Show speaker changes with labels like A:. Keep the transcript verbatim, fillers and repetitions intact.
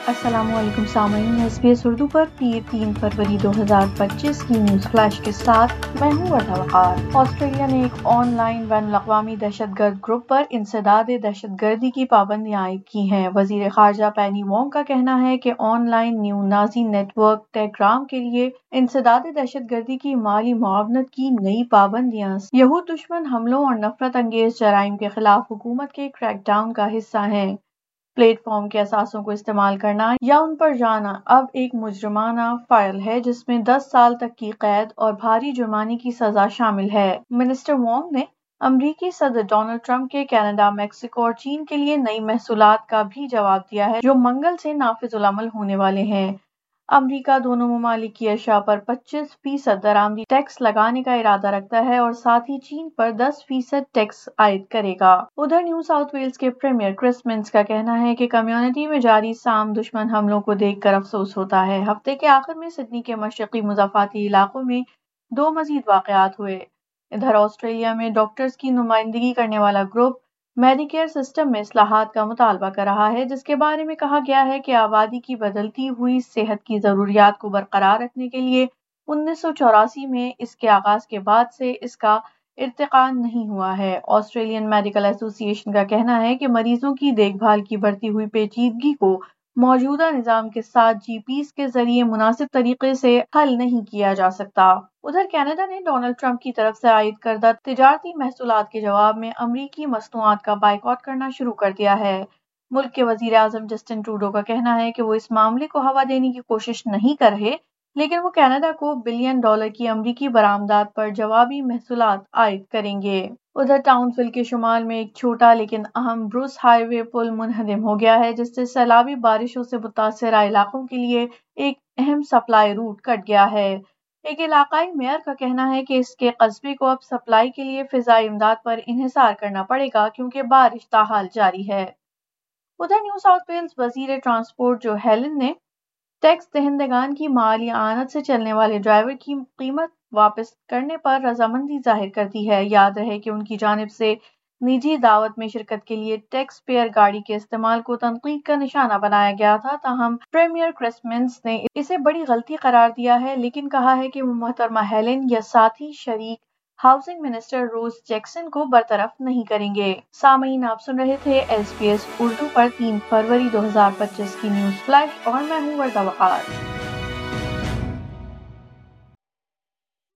A: السلام علیکم سامعین، ایس بی ایس اردو پر پیر تین فروری دو ہزار پچیس کی نیوز فلیش کے ساتھ میں ہوں وردھا وقار۔ آسٹریلیا نے ایک آن لائن بین الاقوامی دہشت گرد گروپ پر انسداد دہشت گردی کی پابندیاں عائد کی ہیں۔ وزیر خارجہ پینی وانگ کا کہنا ہے کہ online neo Nazi network Telegram کے لیے انسداد دہشت گردی کی مالی معاونت کی نئی پابندیاں یہود دشمن حملوں اور نفرت انگیز جرائم کے خلاف حکومت کے کریک ڈاؤن کا حصہ ہیں۔ پلیٹ فارم کے اثاثوں کو استعمال کرنا یا ان پر جانا اب ایک مجرمانہ فعل ہے جس میں دس سال تک کی قید اور بھاری جرمانے کی سزا شامل ہے۔ منسٹر وانگ نے امریکی صدر ڈونلڈ ٹرمپ کے کینیڈا، میکسیکو اور چین کے لیے نئی محصولات کا بھی جواب دیا ہے جو منگل سے نافذ العمل ہونے والے ہیں۔ امریکہ دونوں ممالک کی اشیاء پر پچیس فیصد درآمدی ٹیکس لگانے کا ارادہ رکھتا ہے اور ساتھ ہی چین پر دس فیصد ٹیکس عائد کرے گا۔ ادھر نیو ساؤتھ ویلز کے پریمیئر کرس منس کا کہنا ہے کہ کمیونٹی میں جاری سام دشمن حملوں کو دیکھ کر افسوس ہوتا ہے۔ ہفتے کے آخر میں سڈنی کے مشرقی مضافاتی علاقوں میں دو مزید واقعات ہوئے۔ ادھر آسٹریلیا میں ڈاکٹرز کی نمائندگی کرنے والا گروپ میڈیکیئر سسٹم میں اصلاحات کا مطالبہ کر رہا ہے، جس کے بارے میں کہا گیا ہے کہ آبادی کی بدلتی ہوئی صحت کی ضروریات کو برقرار رکھنے کے لیے انیس سو چوراسی میں اس کے آغاز کے بعد سے اس کا ارتقاء نہیں ہوا ہے۔ آسٹریلین میڈیکل ایسوسی ایشن کا کہنا ہے کہ مریضوں کی دیکھ بھال کی بڑھتی ہوئی پیچیدگی کو موجودہ نظام کے ساتھ جی پیز کے ذریعے مناسب طریقے سے حل نہیں کیا جا سکتا۔ ادھر کینیڈا نے ڈونلڈ ٹرمپ کی طرف سے عائد کردہ تجارتی محصولات کے جواب میں امریکی مصنوعات کا بائیکاٹ کرنا شروع کر دیا ہے۔ ملک کے وزیر اعظم جسٹن ٹروڈو کا کہنا ہے کہ وہ اس معاملے کو ہوا دینے کی کوشش نہیں کر رہے، لیکن وہ کینیڈا کو بلین ڈالر کی امریکی برآمدات پر جوابی محصولات عائد کریں گے۔ ادھر ٹاؤن فل کے شمال میں ایک چھوٹا لیکن اہم بروس ہائی وے پل منہدم ہو گیا ہے، جس سے سیلابی بارشوں سے متاثرہ علاقوں کے لیے ایک اہم سپلائی روٹ کٹ گیا ہے۔ ایک علاقائی میئر کا کہنا ہے کہ اس کے قصبے کو اب سپلائی کے لیے فضائی امداد پر انحصار کرنا پڑے گا کیونکہ بارش تاحال جاری ہے۔ ادھر نیو ساؤتھ ویلز وزیر ٹرانسپورٹ جو ہیلن نے ٹیکس دہندگان کی مالی اعانت سے چلنے والے ڈرائیور کی قیمت واپس کرنے پر رضامندی ظاہر کر دی ہے۔ یاد رہے کہ ان کی جانب سے نجی دعوت میں شرکت کے لیے ٹیکس پیئر گاڑی کے استعمال کو تنقید کا نشانہ بنایا گیا تھا، تاہم پریمیئر کرس منس نے اسے بڑی غلطی قرار دیا ہے، لیکن کہا ہے کہ وہ محترمہ ہیلن یا ساتھی شریک ہاؤسنگ منسٹر روز جیکسن کو برطرف نہیں کریں گے۔ سامعین، آپ سن رہے تھے ایس بی ایس اردو پر تین فروری دو ہزار پچیس کی نیوز فلیش اور میں ہوں وردھا وقار۔